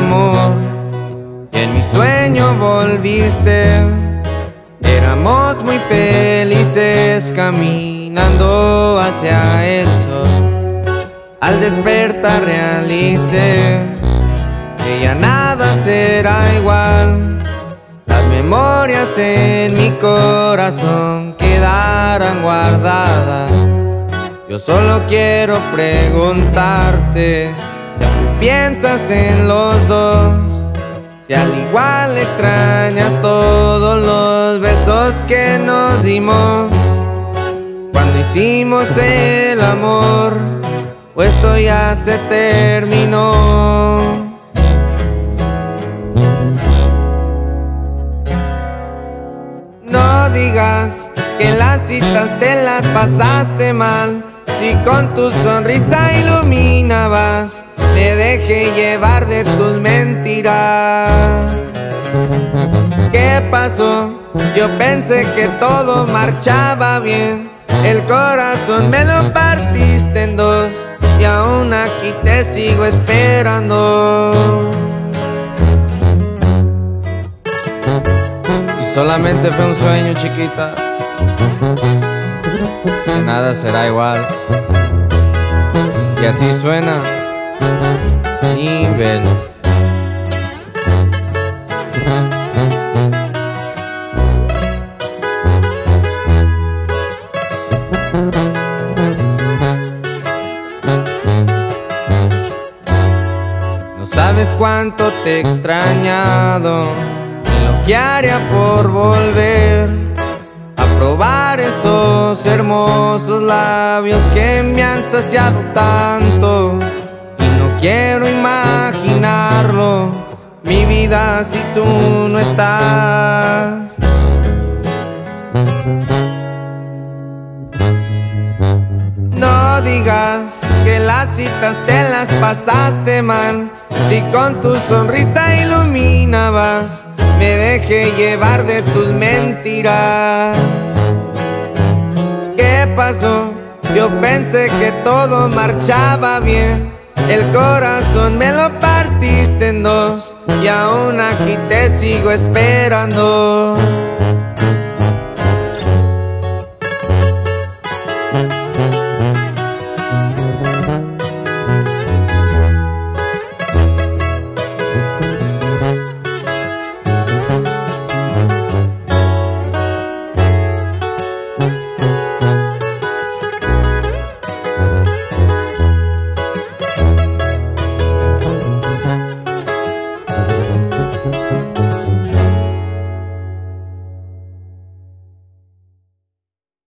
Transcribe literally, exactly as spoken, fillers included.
amor y en mi sueño volviste. Éramos muy felices caminando hacia el sol. Al despertar realicé que ya nada será igual. Las memorias en mi corazón quedarán guardadas. Yo solo quiero preguntarte si aún piensas en los dos, si al igual extrañas todos los besos que nos dimos cuando hicimos el amor, o esto ya se terminó. No digas que las citas te las pasaste mal, si con tu sonrisa iluminabas. Me dejé llevar de tus mentiras. ¿Qué pasó? Yo pensé que todo marchaba bien. El corazón me lo partiste en dos y aún aquí te sigo esperando. Y solamente fue un sueño, chiquita, que nada será igual. Y así suena Nivel. No sabes cuánto te he extrañado, ni lo que haría por volver a probar esos hermosos labios que me han saciado tanto. Quiero imaginarlo, mi vida, si tú no estás. No digas que las citas te las pasaste mal, si con tu sonrisa iluminabas. Me dejé llevar de tus mentiras. ¿Qué pasó? Yo pensé que todo marchaba bien. El corazón me lo partiste en dos y aún aquí te sigo esperando.